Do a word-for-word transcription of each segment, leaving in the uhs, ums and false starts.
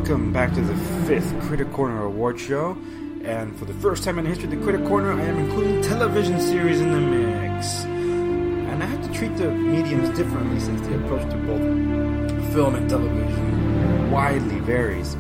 Welcome back to the fifth Critic Corner Award Show. And for the first time in the history of the Critic Corner, I am including television series in the mix. And I have to treat the mediums differently since the approach to both film and television widely varies.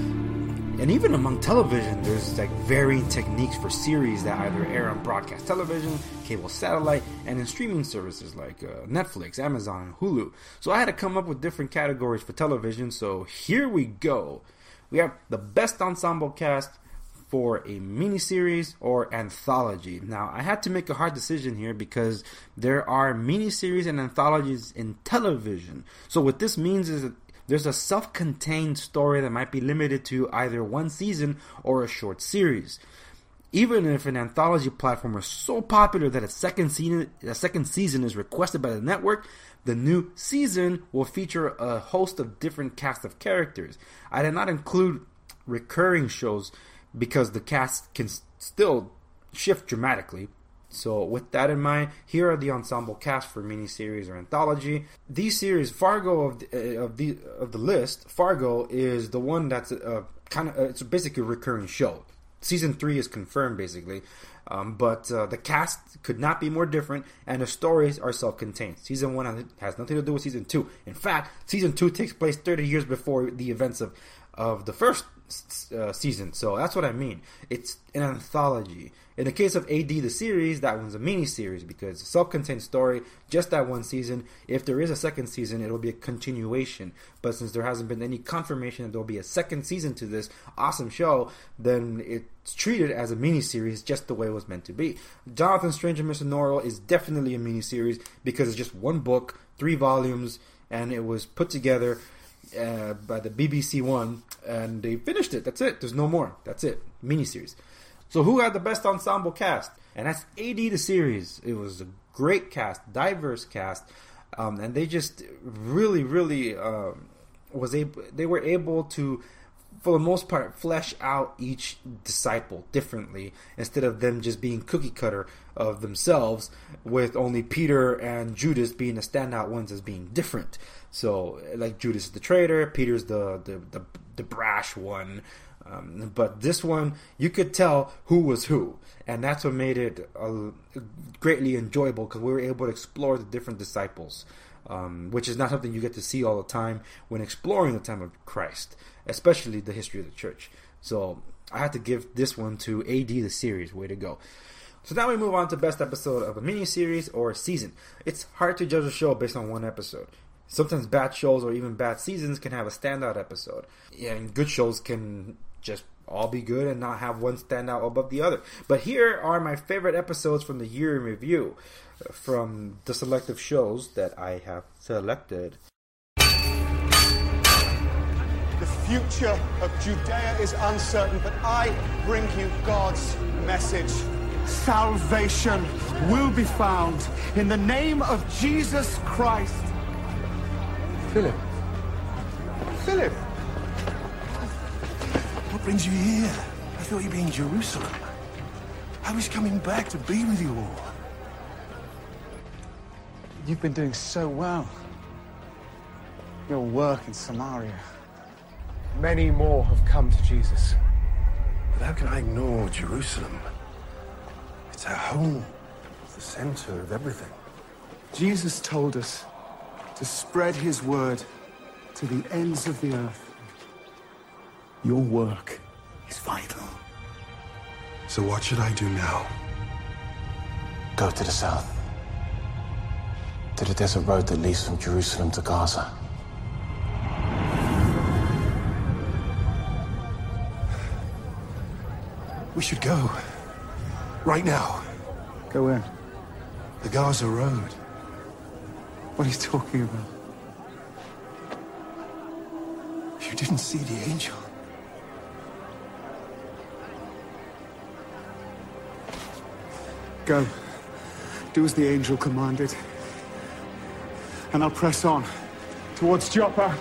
And even among television, there's like varying techniques for series that either air on broadcast television, cable satellite, and in streaming services like uh, Netflix, Amazon, and Hulu. So I had to come up with different categories for television, so here we go. We have the best ensemble cast for a miniseries or anthology. Now, I had to make a hard decision here because there are miniseries and anthologies in television. So what this means is that there's a self-contained story that might be limited to either one season or a short series. Even if an anthology platform is so popular that a second season, a second season is requested by the network, the new season will feature a host of different cast of characters. I did not include recurring shows because the cast can still shift dramatically. So with that in mind, here are the ensemble cast for miniseries or anthology. These series, Fargo of the, uh, of the of the list, Fargo is the one that's uh, kind of uh, it's basically a recurring show. Season three is confirmed basically, um, but uh, the cast could not be more different, and the stories are self-contained. Season one has nothing to do with season two. In fact, season two takes place thirty years before the events of of the first uh, season. So that's what I mean. It's an anthology. In the case of A D, the series, that one's a mini-series because it's a self-contained story, just that one season. If there is a second season, it'll be a continuation. But since there hasn't been any confirmation that there'll be a second season to this awesome show, then it's treated as a mini-series just the way it was meant to be. Jonathan Strange and Mister Norrell is definitely a mini-series because it's just one book, three volumes, and it was put together uh, by the B B C One, and they finished it. That's it. There's no more. That's it. Mini-series. So who had the best ensemble cast? And that's A D the series. It was a great cast, diverse cast, um, and they just really, really uh, was able. They were able to, for the most part, flesh out each disciple differently instead of them just being cookie cutter of themselves, with only Peter and Judas being the standout ones as being different. So, like Judas is the traitor, Peter's the the the, the brash one. Um, but this one, you could tell who was who, and that's what made it uh, greatly enjoyable because we were able to explore the different disciples, um, which is not something you get to see all the time when exploring the time of Christ, especially the history of the church. So I had to give this one to A D the series. Way to go. So now we move on to best episode of a mini-series or a season. It's hard to judge a show based on one episode. Sometimes bad shows or even bad seasons can have a standout episode. Yeah, and good shows can just all be good and not have one stand out above the other. But here are my favorite episodes from the year in review from the selective shows that I have selected. The future of Judea is uncertain, but I bring you God's message. Salvation will be found in the name of Jesus Christ. Philip. Philip! What brings you here? I thought you'd be in Jerusalem. I was coming back to be with you all. You've been doing so well. Your work in Samaria. Many more have come to Jesus. But how can I ignore Jerusalem? It's our home. It's the center of everything. Jesus told us to spread his word to the ends of the earth. Your work is vital. So what should I do now? Go to the south. To the desert road that leads from Jerusalem to Gaza. We should go. Right now. Go in. The Gaza road. What are you talking about? You didn't see the angel. Go. Do as the angel commanded. And I'll press on towards Joppa.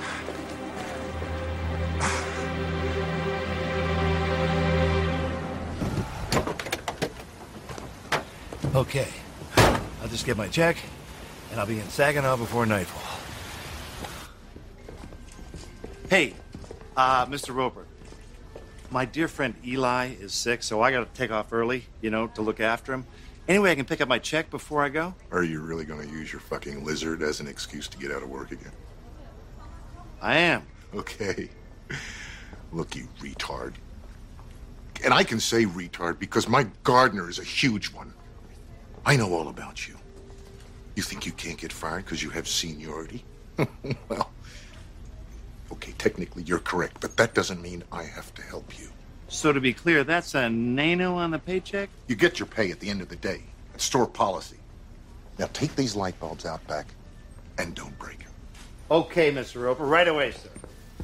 Okay. I'll just get my check, and I'll be in Saginaw before nightfall. Hey, Uh, Mister Roper, my dear friend Eli is sick, so I gotta take off early, you know, to look after him. Anyway, I can pick up my check before I go? Are you really gonna use your fucking lizard as an excuse to get out of work again? I am. Okay. Look, you retard. And I can say retard because my gardener is a huge one. I know all about you. You think you can't get fired because you have seniority? Well, okay, technically you're correct, but that doesn't mean I have to help you. So to be clear, that's a nano on the paycheck? You get your pay at the end of the day. It's store policy. Now take these light bulbs out back and don't break them. Okay, Mister Roper, right away, sir.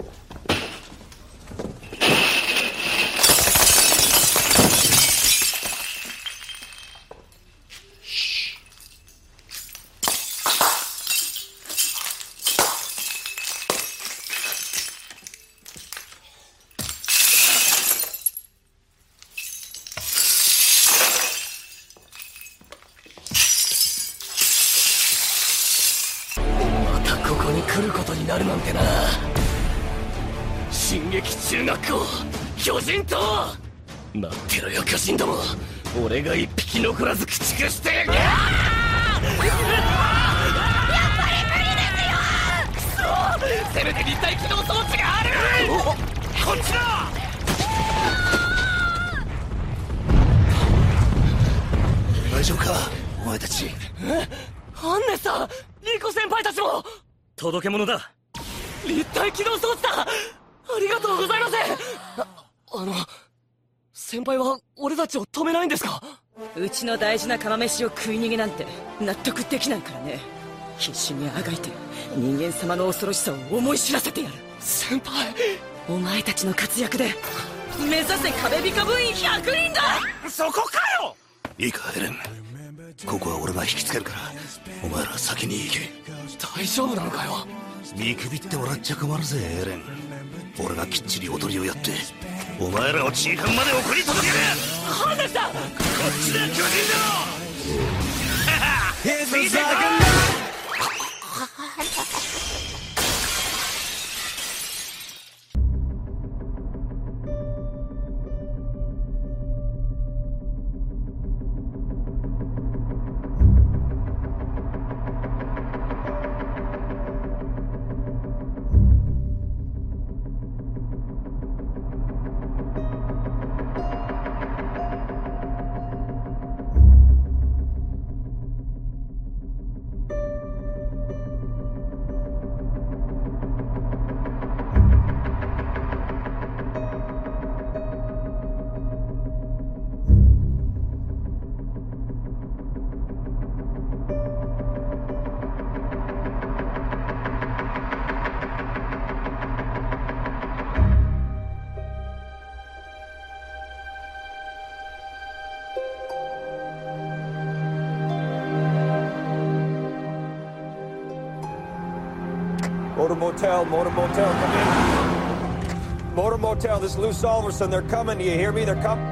先輩は俺たちを止めないんですか？うちの大事な釜飯を食い逃げなんて納得できないからね。必死にあがいて人間様の恐ろしさを思い知らせてやる。先輩、お前たちの活躍で目指せ壁ビカ部員ひゃくにんだ。 そこかよ。 いいかエレン、ここは俺が引きつけるからお前ら先に行け。 大丈夫なのかよ。 見くびってもらっちゃ困るぜエレン。俺がきっちり踊りをやってお前らを地位官まで送り届ける。 ハンデした。こっちだ巨人だろ。ついてこ Motor Motel, Motor Motel, come in. Motor Motel, this is Lou Salverson. They're coming. Do you hear me? They're coming.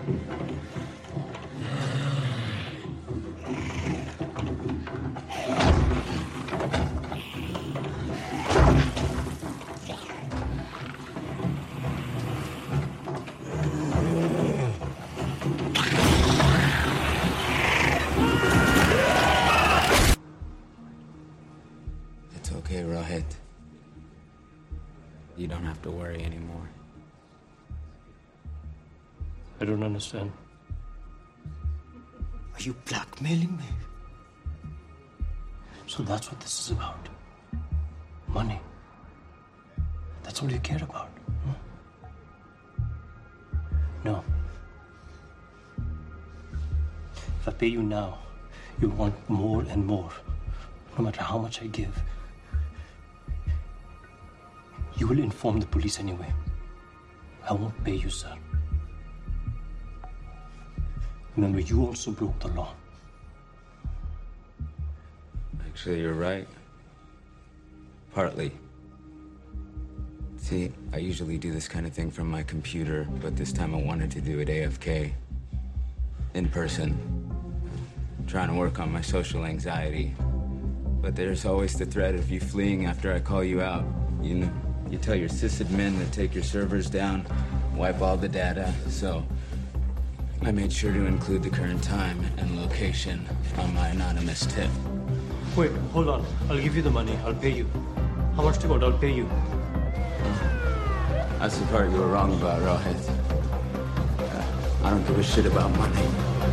It's okay, Rohit. You don't have to worry anymore. I don't understand. Are you blackmailing me? So that's what this is about. Money. That's all you care about. Hmm? No. If I pay you now, you want more and more. No matter how much I give. You will inform the police anyway. I won't pay you, sir. Remember, you also broke the law. Actually, you're right. Partly. See, I usually do this kind of thing from my computer, but this time I wanted to do it A F K. In person. Trying to work on my social anxiety. But there's always the threat of you fleeing after I call you out. You know, you tell your sysadmin to take your servers down, wipe all the data, so I made sure to include the current time and location on my anonymous tip. Wait, hold on. I'll give you the money. I'll pay you. How much to go? I'll pay you. That's the part you were wrong about, Rohit. Uh, I don't give a shit about money.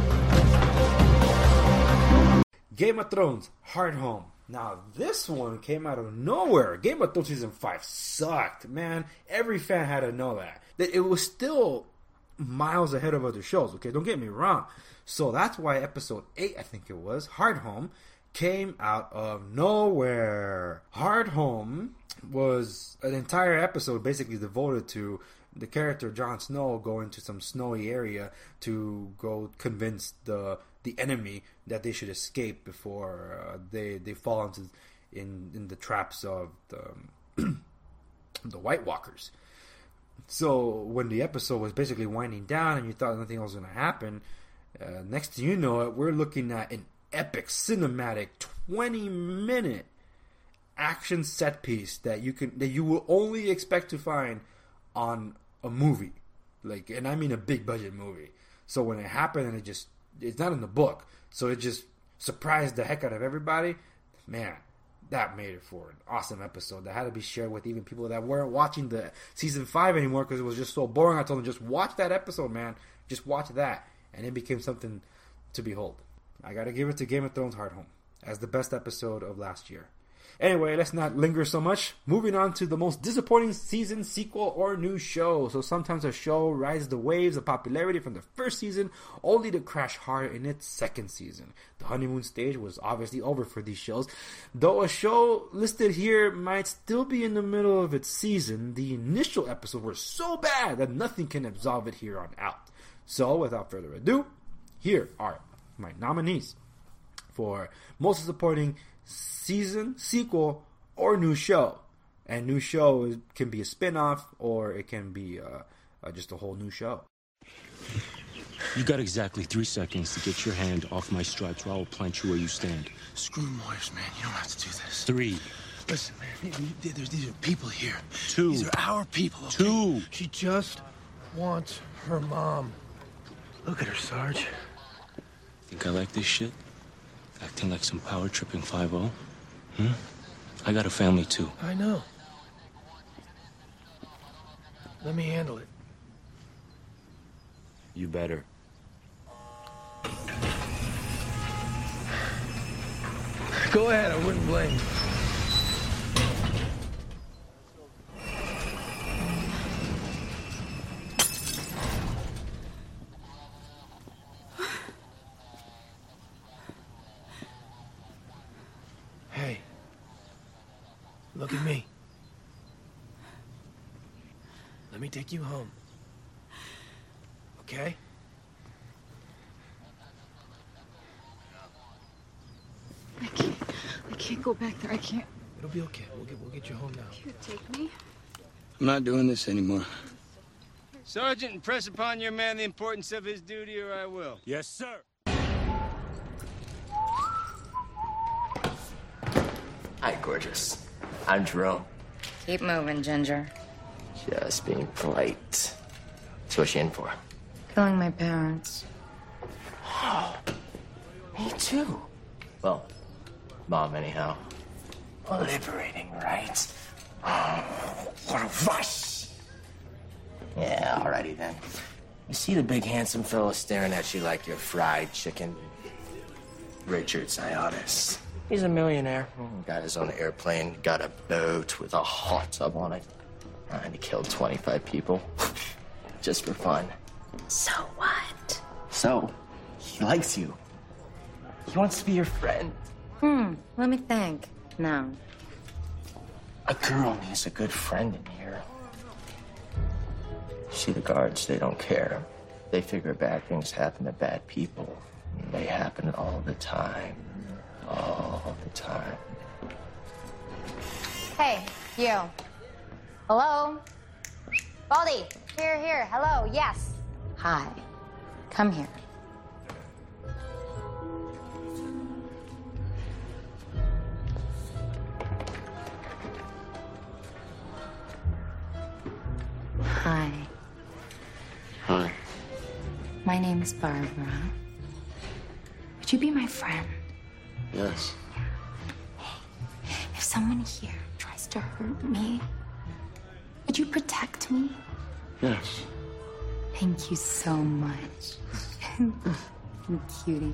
Game of Thrones, Hardhome. Now, this one came out of nowhere. Game of Thrones Season five sucked, man. Every fan had to know that. It was still miles ahead of other shows, okay? Don't get me wrong. So that's why Episode eight, I think it was, Hardhome, came out of nowhere. Hardhome was an entire episode basically devoted to the character Jon Snow going to some snowy area to go convince the the enemy that they should escape before uh, they they fall into in in the traps of the the White Walkers. So when the episode was basically winding down and you thought nothing else was going to happen, uh, next thing you know it, we're looking at an epic cinematic twenty minute action set piece that you can that you will only expect to find on a movie, like, and I mean a big budget movie. So when it happened and it just it's not in the book, so it just surprised the heck out of everybody. Man, that made it for an awesome episode that had to be shared with even people that weren't watching the season five anymore because it was just so boring. I told them, just watch that episode, man. Just watch that, and it became something to behold. I gotta give it to Game of Thrones Hardhome as the best episode of last year. Anyway, let's not linger so much. Moving on to the most disappointing season, sequel, or new show. So sometimes a show rides the waves of popularity from the first season, only to crash hard in its second season. The honeymoon stage was obviously over for these shows. Though a show listed here might still be in the middle of its season, the initial episodes were so bad that nothing can absolve it here on out. So, without further ado, here are my nominees for most disappointing season, sequel, or new show. And new show is, can be a spin-off, or it can be uh, uh, just a whole new show. You got exactly three seconds to get your hand off my stripes, or I will plant you where you stand. Screw Moyers, man. You don't have to do this. Three. Listen, man. There's, these are people here. Two. These are our people. Okay? Two. She just wants her mom. Look at her, Sarge. Think I like this shit? Acting like some power-tripping five oh? Hmm? I got a family, too. I know. Let me handle it. You better. Go ahead, I wouldn't blame you. Hey, look at me. Let me take you home. Okay? I can't. I can't go back there. I can't. It'll be okay. We'll get we'll get you home now. You take me. I'm not doing this anymore. Sergeant, impress upon your man the importance of his duty, or I will. Yes, sir. Hi, gorgeous. I'm Jerome. Keep moving, Ginger. Just being polite. So what's she in for? Killing my parents. Me too. Well, Mom, anyhow. Liberating, right? Oh, what a rush! Yeah, alrighty then. You see the big handsome fellow staring at you like you're fried chicken? Richard Sionis. He's a millionaire. Got his own airplane, got a boat with a hot tub on it. And he killed twenty-five people. Just for fun. So what? So, he likes you. He wants to be your friend. Hmm, let me think. No. A girl needs a good friend in here. See, the guards, they don't care. They figure bad things happen to bad people. They happen all the time. All the time. Hey, you. Hello? Baldy, here, here. Hello, yes. Hi. Come here. Hi. Hi. My name's Barbara. Would you be my friend? Yes. If someone here tries to hurt me, would you protect me? Yes. Thank you so much. You cutie.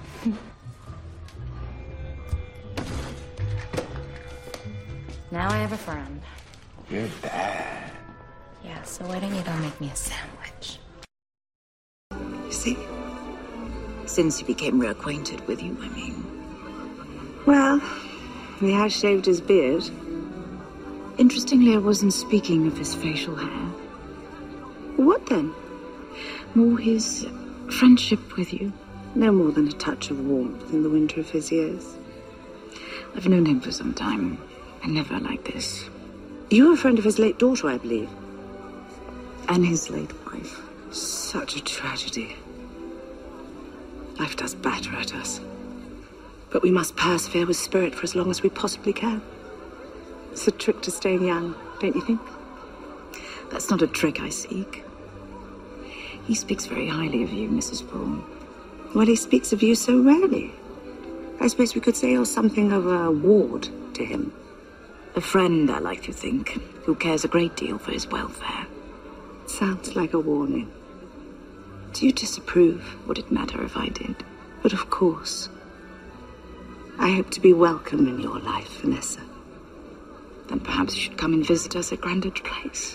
Now I have a friend. You're bad. Yeah, so why don't you go make me a sandwich? You see, since you became reacquainted with you, I mean. Well, he has shaved his beard. Interestingly, I wasn't speaking of his facial hair. What then? More his friendship with you. No more than a touch of warmth in the winter of his years. I've known him for some time, and never like this. You were a friend of his late daughter, I believe. And his late wife. Such a tragedy. Life does batter at us. But we must persevere with spirit for as long as we possibly can. It's a trick to staying young, don't you think? That's not a trick I seek. He speaks very highly of you, Missus Bourne. Well, he speaks of you so rarely. I suppose we could say you're something of a ward to him. A friend, I like to think, who cares a great deal for his welfare. Sounds like a warning. Do you disapprove? Would it matter if I did? But of course. I hope to be welcome in your life, Vanessa. Then perhaps you should come and visit us at Greenwich Place.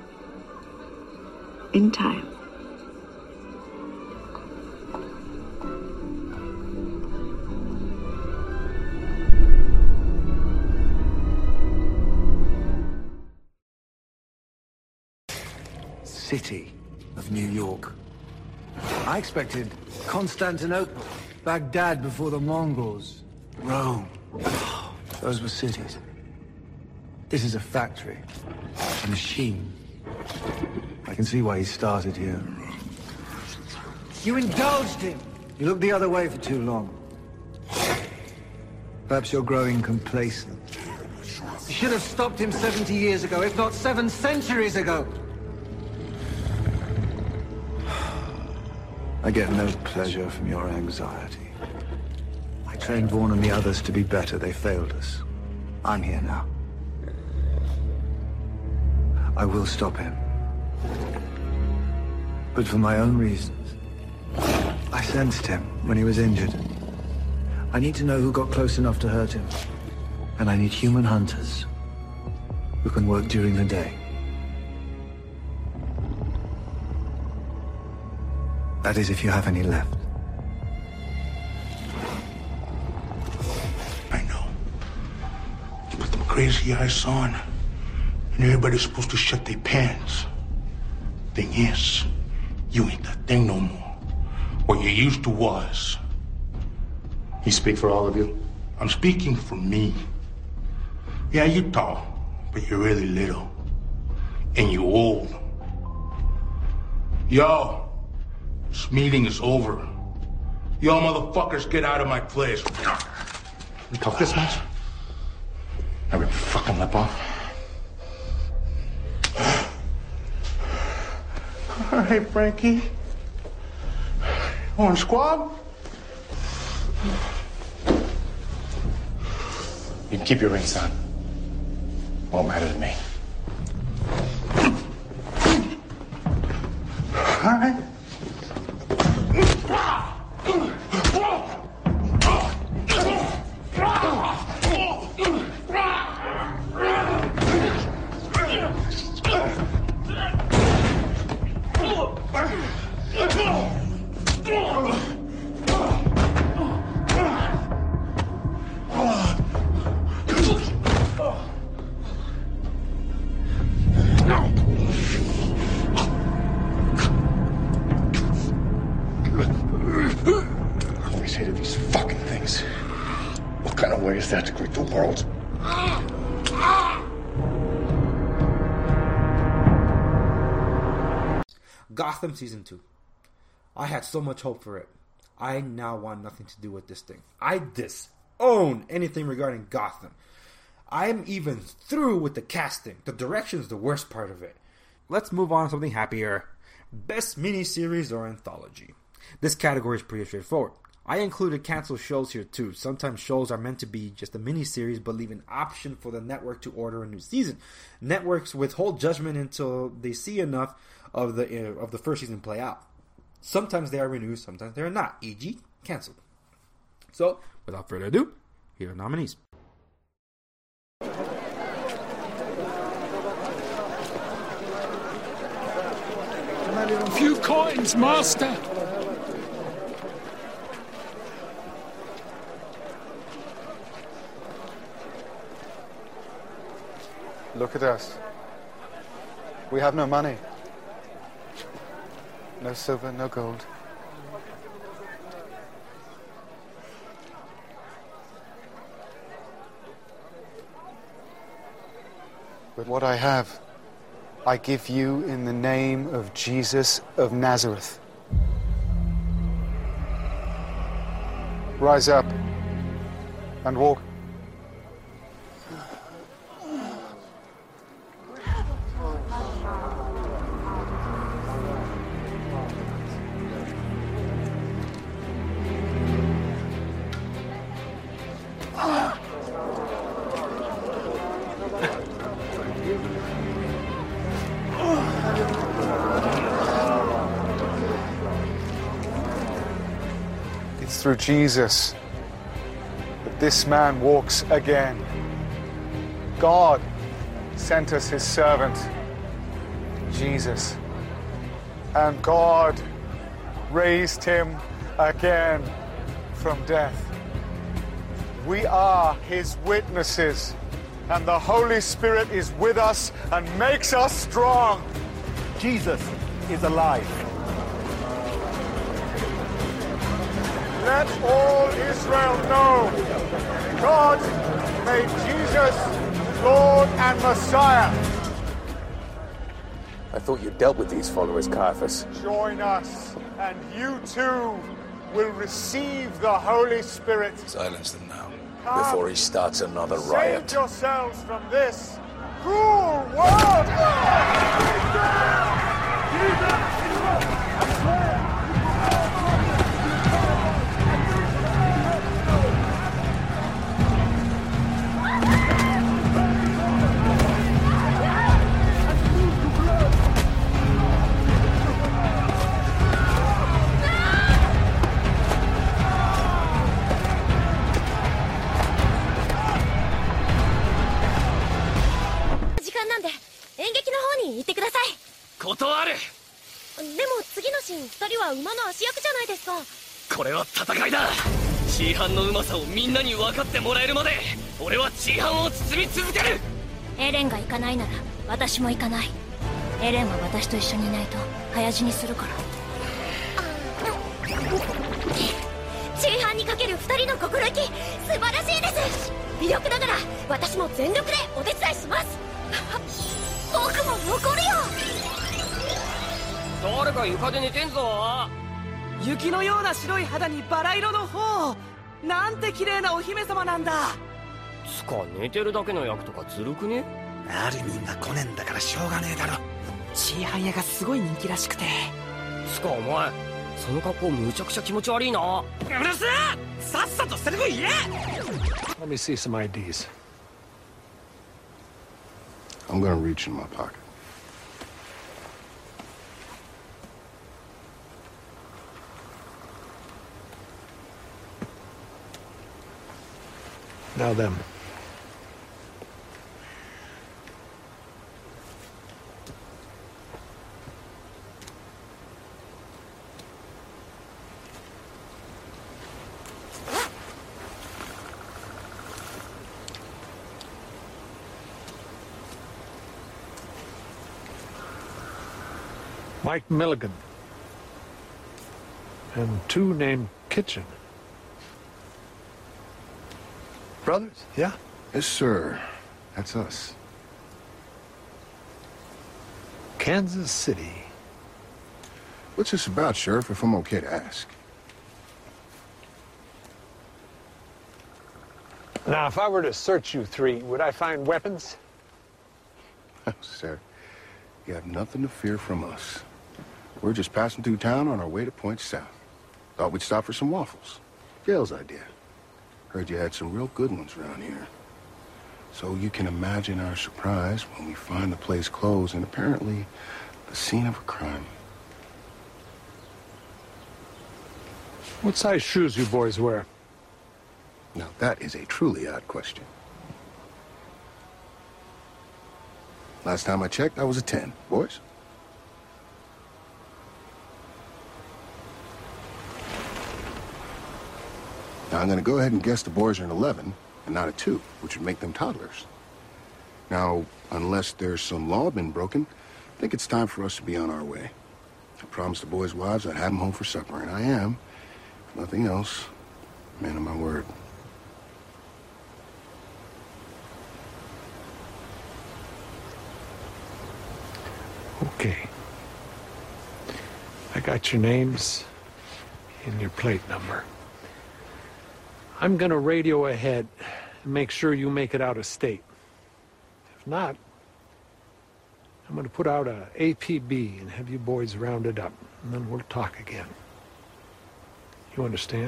In time. City of New York. I expected Constantinople, Baghdad before the Mongols, Rome. Those were cities. This is a factory, a machine. I can see why he started here. You indulged him. You looked the other way for too long. Perhaps you're growing complacent. You should have stopped him seventy years ago, if not seven centuries ago. I get no pleasure from your anxiety. I trained Vaughn and the others to be better. They failed us. I'm here now. I will stop him. But for my own reasons. I sensed him when he was injured. I need to know who got close enough to hurt him. And I need human hunters who can work during the day. That is, if you have any left. I know. You got them crazy eyes on, and everybody's supposed to shut their pants. Thing is, you ain't that thing no more. What you used to was. You speak for all of you? I'm speaking for me. Yeah, you're tall, but you're really little. And you're old. Yo, this meeting is over. Y'all motherfuckers get out of my place. We talk this much? I rip your fucking lip off. All right, Frankie. On squad? You can keep your ring, son. Won't matter to me. All right. Is that to greet the world? Gotham Season two. I had so much hope for it. I now want nothing to do with this thing. I disown anything regarding Gotham. I'm even through with the casting. The direction is the worst part of it. Let's move on to something happier. Best miniseries or anthology. This category is pretty straightforward. I included canceled shows here too. Sometimes shows are meant to be just a miniseries but leave an option for the network to order a new season. Networks withhold judgment until they see enough of the uh, of the first season play out. Sometimes they are renewed, sometimes they are not, for example canceled. So, without further ado, here are nominees. A few coins, master. Look at us. We have no money. No silver, no gold. But what I have, I give you in the name of Jesus of Nazareth. Rise up and walk. Through Jesus that this man walks again. God sent us his servant, Jesus, and God raised him again from death. We are his witnesses, and the Holy Spirit is with us and makes us strong. Jesus is alive. Let all Israel know God made Jesus Lord and Messiah. I thought you dealt with these followers, Caiaphas. Join us, and you too will receive the Holy Spirit. Silence them now, Come, before he starts another riot. Save yourselves from this cruel world! エレンが行かないなら私も行かない。エレンは私と一緒にいないと早死にするから。 真犯にかける二人の心意気素晴らしいです。微力ながら私も全力でお手伝いします。僕も残るよ。 誰か床で寝てんぞ。 雪のような白い肌にバラ色の頬。なんて綺麗なお姫様なんだ。 つか寝てるだけの役とかずるくね？ アルミンが来ねんだからしょうがねえだろ。チーハイ屋がすごい人気らしくて。 つかお前その格好むちゃくちゃ気持ち悪いな。うるせえ！さっさとセリフ言え！ Let me see some I Ds. I'm gonna reach in my pocket. Now them. Mike Milligan. And two named Kitchen. Brothers? Yeah? Yes, sir. That's us. Kansas City. What's this about, Sheriff, if I'm okay to ask? Now, if I were to search you three, would I find weapons? Oh, sir, you have nothing to fear from us. We're just passing through town on our way to Point South. Thought we'd stop for some waffles. Gail's idea. Heard you had some real good ones around here. So you can imagine our surprise when we find the place closed and apparently the scene of a crime. What size shoes you boys wear? Now, that is a truly odd question. Last time I checked, I was a ten. Boys? Now, I'm going to go ahead and guess the boys are an eleven and not a two, which would make them toddlers. Now, unless there's some law been broken, I think it's time for us to be on our way. I promised the boys' wives I'd have them home for supper, and I am. If nothing else, man of my word. Okay. I got your names and your plate number. I'm gonna radio ahead and make sure you make it out of state. If not, I'm gonna put out a A P B and have you boys rounded up, and then we'll talk again. You understand?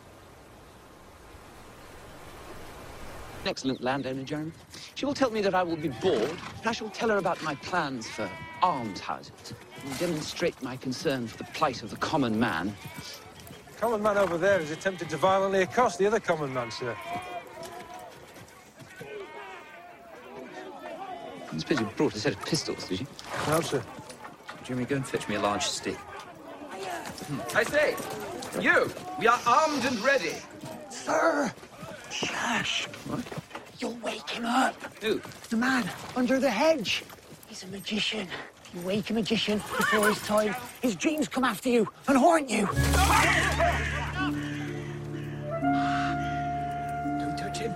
An excellent landowner, Jeremy. She will tell me that I will be bored, but I shall tell her about my plans for almshouses and demonstrate my concern for the plight of the common man. The common man over there has attempted to violently accost the other common man, sir. I suppose you brought a set of pistols, did you? No, sir. Jeremy, go and fetch me a large stick. I say, you, we are armed and ready. Sir! Shush! What? You'll wake him up. Who? The man under the hedge. He's a magician. If you wake a magician before his time, his dreams come after you and haunt you. Don't touch him.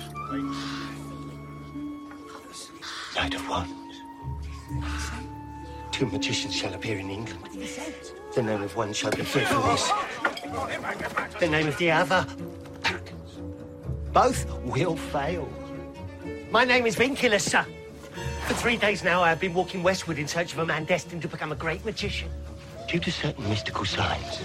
Night of Wands. Two magicians shall appear in England. The name of one shall be fearfulness. The name of the other, arrogance. Both will fail. My name is Vincula, sir. For three days now, I have been walking westward in search of a man destined to become a great magician. Due to certain mystical signs,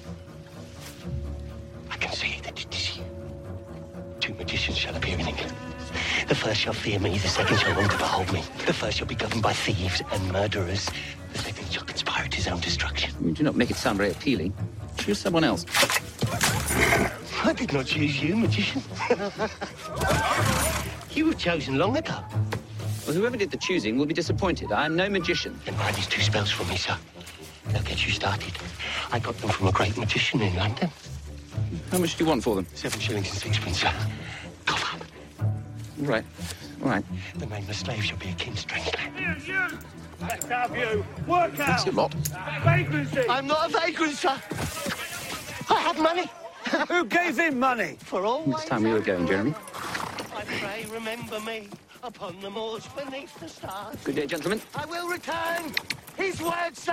I can see that it is you. Two magicians shall appear in England. The first shall fear me, the second shall want to behold me. The first shall be governed by thieves and murderers. The second shall conspire at his own destruction. You do not make it sound very appealing. Choose someone else. I did not choose you, magician. You were chosen long ago. Well, whoever did the choosing will be disappointed. I am no magician. Then buy these two spells from me, sir. They'll get you started. I got them from a great magician in London. How much do you want for them? Seven shillings and sixpence, sir. Cough up. All right. All right. The nameless slave shall be a kin strange man. You, you! Let's have you. Work out. That's a lot. Vagrancy. I'm not a vagrant, sir. I have money. Who gave him money? For all It's time we were going, Jeremy. I pray, remember me upon the moors beneath the stars. Good day, gentlemen. I will return. His word, sir.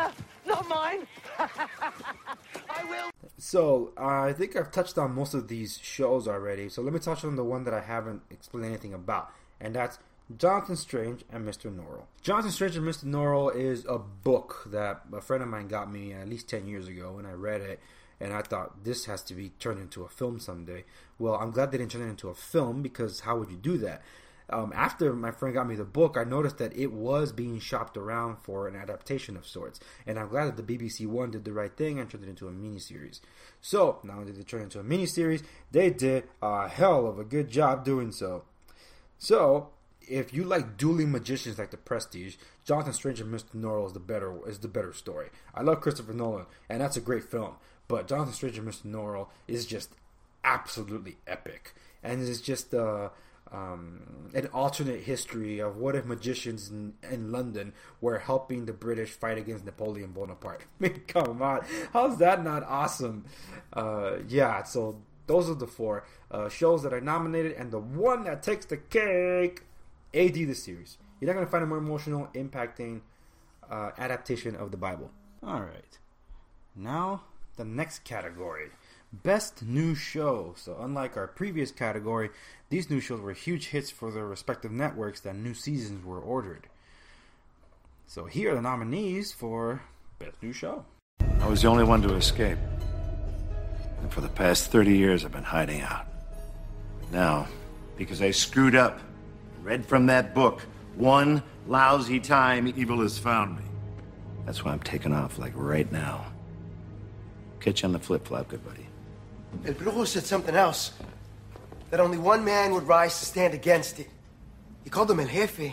not mine. I will. So, uh, I think I've touched on most of these shows already, so let me touch on the one that I haven't explained anything about, and that's Jonathan Strange and Mister Norrell. Jonathan Strange and Mister Norrell is a book that a friend of mine got me at least ten years ago, and I read it, and I thought, this has to be turned into a film someday. Well, I'm glad they didn't turn it into a film, because how would you do that? Um, after my friend got me the book, I noticed that it was being shopped around for an adaptation of sorts. And I'm glad that the B B C One did the right thing and turned it into a miniseries. So, not only did they turn it into a miniseries, they did a hell of a good job doing so. So, if you like dueling magicians like The Prestige, Jonathan Strange and Mister Norrell is the better is the better story. I love Christopher Nolan, and that's a great film. But Jonathan Strange and Mister Norrell is just absolutely epic. And it's just... Uh, Um, an alternate history of what if magicians in, in London were helping the British fight against Napoleon Bonaparte. I mean, come on, how's that not awesome? Uh, yeah, so those are the four uh, shows that are nominated, and the one that takes the cake, A D the series. You're not going to find a more emotional, impacting uh, adaptation of the Bible. Alright, now the next category. Best New Show. So unlike our previous category, these new shows were huge hits for their respective networks that new seasons were ordered. So here are the nominees for Best New Show. I was the only one to escape. And for the past thirty years I've been hiding out. Now, because I screwed up, read from that book, one lousy time evil has found me. That's why I'm taking off, like right now. Catch you on the flip-flop, good buddy. El Brujo said something else. That only one man would rise to stand against it. He called him El Jefe.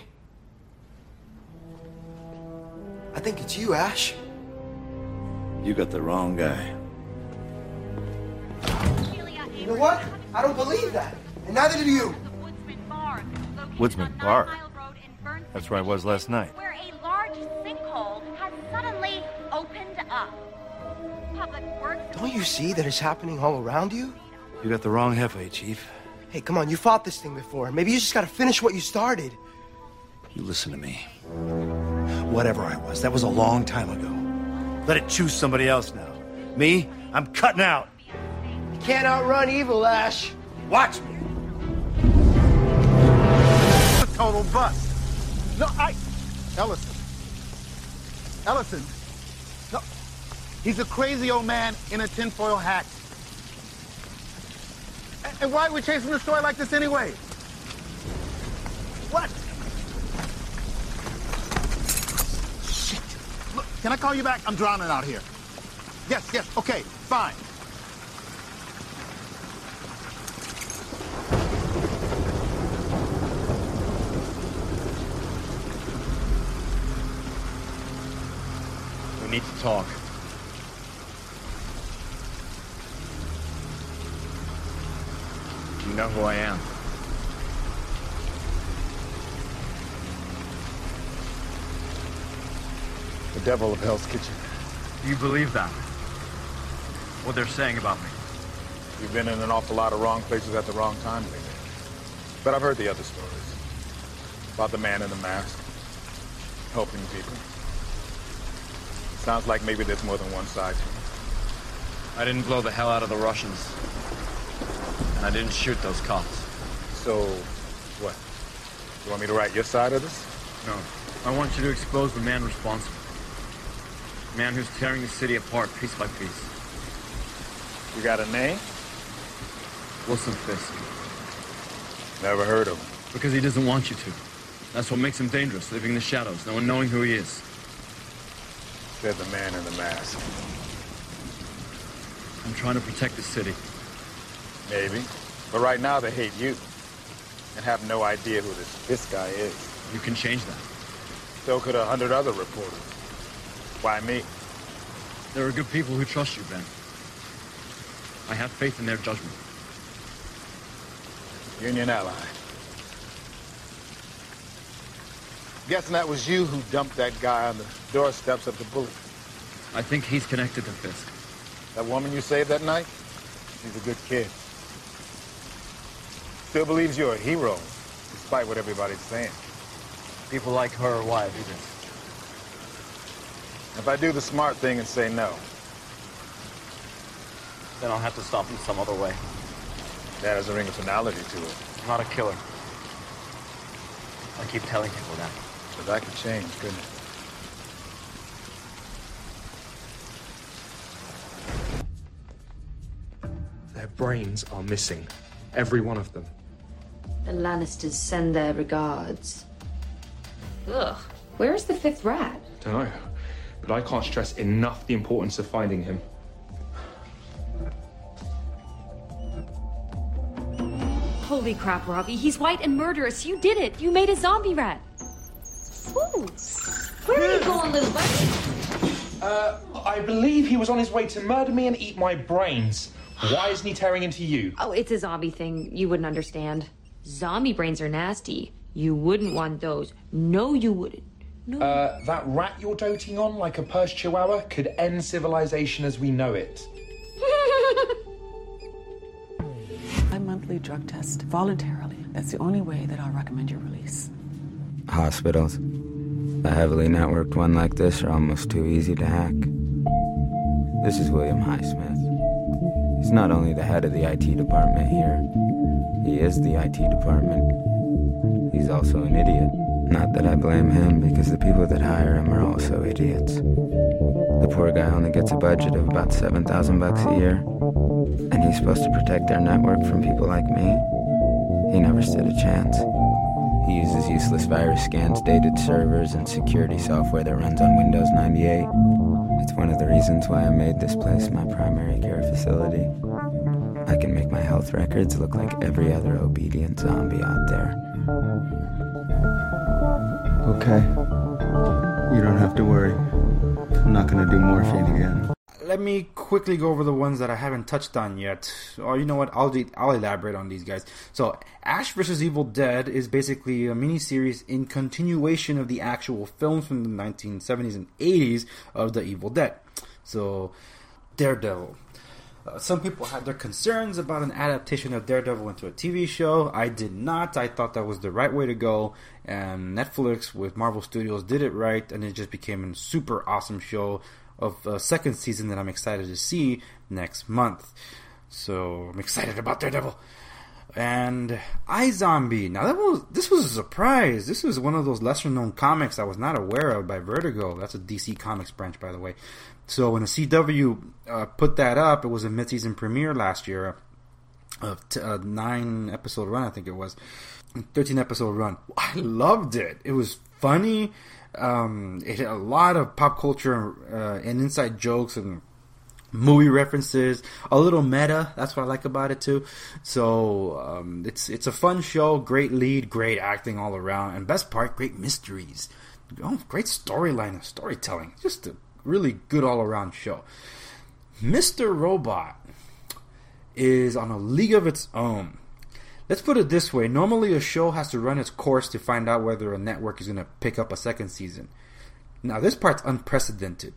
I think it's you, Ash. You got the wrong guy. You know what? I don't believe that. And neither do you. Woodsman Bar. That's where I was last night. Where a large sinkhole has suddenly opened up. Public Works. Don't you see that it's happening all around you? You got the wrong Jefe, Chief. Hey, come on, you fought this thing before. Maybe you just gotta finish what you started. You listen to me. Whatever I was, that was a long time ago. Let it choose somebody else now. Me, I'm cutting out. You can't outrun evil, Ash. Watch me. A total bust. No, I... Ellison. Ellison. No. He's a crazy old man in a tinfoil hat. And, and why are we chasing a story like this anyway? What? Shit. Look, can I call you back? I'm drowning out here. Yes, yes, okay, fine. We need to talk. You know who I am. The devil of Hell's Kitchen. Do you believe that? What they're saying about me? You've been in an awful lot of wrong places at the wrong time lately. But I've heard the other stories. About the man in the mask. Helping people. Sounds like maybe there's more than one side to it. I didn't blow the hell out of the Russians. And I didn't shoot those cops. So, what? You want me to write your side of this? No. I want you to expose the man responsible. The man who's tearing the city apart piece by piece. You got a name? Wilson Fisk. Never heard of him. Because he doesn't want you to. That's what makes him dangerous, living in the shadows, no one knowing who he is. Said the man in the mask. I'm trying to protect the city. Maybe. But right now they hate you. And have no idea who this, this guy is. You can change that. So could a hundred other reporters. Why me? There are good people who trust you, Ben. I have faith in their judgment. Union ally. Guessing that was you who dumped that guy on the doorsteps of the Bullet. I think he's connected to Fisk. That woman you saved that night? She's a good kid. Still believes you're a hero, despite what everybody's saying. People like her are why I do this. If I do the smart thing and say no, then I'll have to stop him some other way. That has a ring of finality to it. I'm not a killer. I keep telling people that. But that could change, couldn't it? Their brains are missing. Every one of them. The Lannisters send their regards. Ugh. Where's the fifth rat? Don't know. But I can't stress enough the importance of finding him. Holy crap, Robbie. He's white and murderous. You did it. You made a zombie rat. Ooh. Where are you going, little buddy? Uh, I believe he was on his way to murder me and eat my brains. Why isn't he tearing into you? Oh, it's a zombie thing. You wouldn't understand. Zombie brains are nasty. You wouldn't want those. No, you wouldn't. No. Uh, that rat you're doting on, like a Persian Chihuahua, could end civilization as we know it. A monthly drug test, voluntarily. That's the only way that I'll recommend your release. Hospitals. A heavily networked one like this are almost too easy to hack. This is William Highsmith. He's not only the head of the I T department here, he is the I T department. He's also an idiot. Not that I blame him, because the people that hire him are also idiots. The poor guy only gets a budget of about seven thousand bucks a year, and he's supposed to protect their network from people like me. He never stood a chance. He uses useless virus scans, dated servers, and security software that runs on Windows ninety-eight. It's one of the reasons why I made this place my primary care facility. I can make my health records look like every other obedient zombie out there. Okay. You don't have to worry. I'm not going to do morphine again. Let me quickly go over the ones that I haven't touched on yet. Or you know what? I'll I'll elaborate on these guys. So, Ash versus. Evil Dead is basically a miniseries in continuation of the actual films from the nineteen seventies and eighties of the Evil Dead. So, Daredevil. Uh, some people had their concerns about an adaptation of Daredevil into a T V show. I did not. I thought that was the right way to go. And Netflix with Marvel Studios did it right. And it just became a super awesome show of a second season that I'm excited to see next month. So I'm excited about Daredevil. And iZombie. Now that was this was a surprise. This was one of those lesser known comics I was not aware of by Vertigo. That's a D C Comics branch, by the way. So when the C W uh, put that up, it was a mid-season premiere last year of t- a nine episode run, I think it was, thirteen episode run. I loved it. It was funny. Um, it had a lot of pop culture uh, and inside jokes and movie references, a little meta. That's what I like about it too. So um, it's it's a fun show, great lead, great acting all around, and best part, great mysteries. Oh, great storyline and storytelling. Just a really good all around show. Mister Robot is on a league of its own. Let's put it this way. Normally a show has to run its course to find out whether a network is going to pick up a second season. Now this part's unprecedented.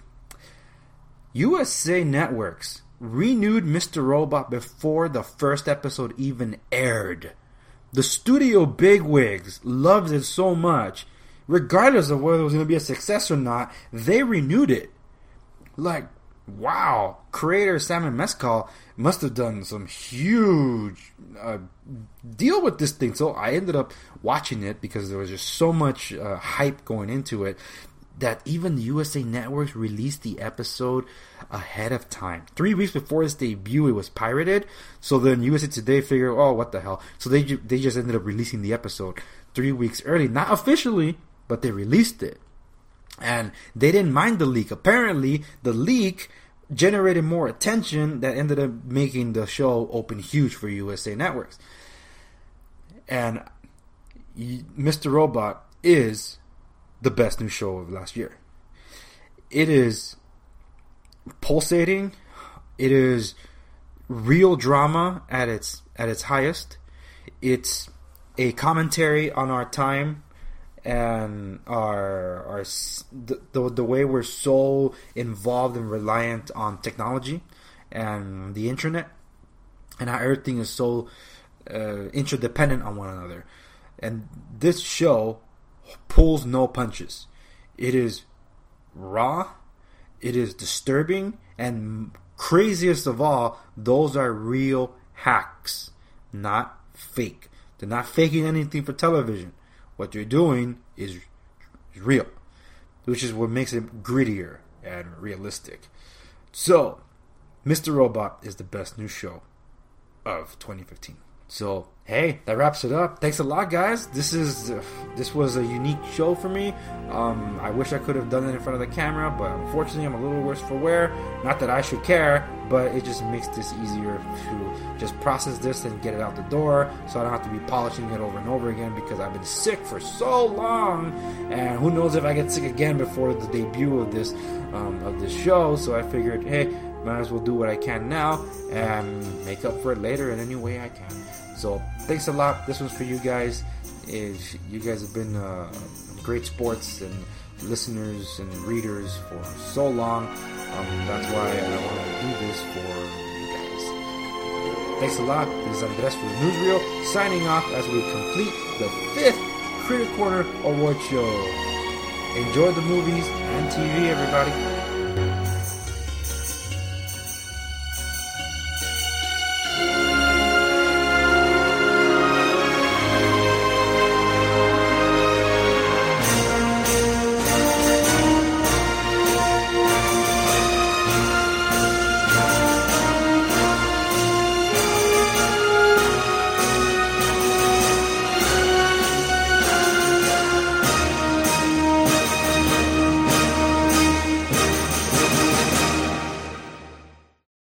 U S A Networks renewed Mister Robot before the first episode even aired. The studio bigwigs loved it so much, regardless of whether it was going to be a success or not, they renewed it. Like, wow. Creator Simon Mescal must have done some huge uh, deal with this thing. So I ended up watching it because there was just so much uh, hype going into it that even the U S A Networks released the episode ahead of time. Three weeks before its debut, it was pirated. So then U S A Today figured, oh, what the hell. So they they just ended up releasing the episode three weeks early. Not officially, but they released it. And they didn't mind the leak. Apparently, the leak generated more attention that ended up making the show open huge for U S A Networks. And Mister Robot is the best new show of last year. It is pulsating. It is real drama at its at its highest. It's a commentary on our time and our our the, the the way we're so involved and reliant on technology and the internet, and how everything is so uh, interdependent on one another. And this show pulls no punches. It is raw. It is disturbing, and craziest of all, those are real hacks, not fake. They're not faking anything for television. What they're doing is real, which is what makes it grittier and realistic. So, Mister Robot is the best new show of twenty fifteen. So, hey, that wraps it up. Thanks a lot, guys. This is uh, this was a unique show for me. Um, I wish I could have done it in front of the camera, but unfortunately, I'm a little worse for wear. Not that I should care, but it just makes this easier to just process this and get it out the door, so I don't have to be polishing it over and over again because I've been sick for so long, and who knows if I get sick again before the debut of this um, of this show. So I figured, hey, might as well do what I can now and make up for it later in any way I can. So thanks a lot. This one's for you guys. Is you guys have been uh, great sports and listeners and readers for so long. Um, that's why I want to do this for you guys. Thanks a lot. This is Andres from the Newsreel signing off as we complete the fifth Critic Corner Award Show. Enjoy the movies and T V, everybody.